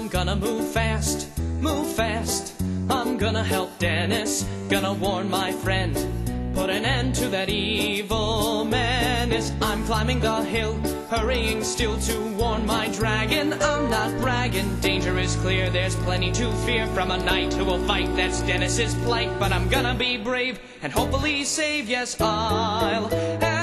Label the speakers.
Speaker 1: I'm gonna move fast, move fast. I'm gonna help Dennis, gonna warn my friend, put an end to that evil menace. I'm climbing the hill, hurrying still to warn my dragon. I'm not bragging, danger is clear, there's plenty to fear from a knight who will fight, that's Dennis's plight. But I'm gonna be brave and hopefully save, yes, I'll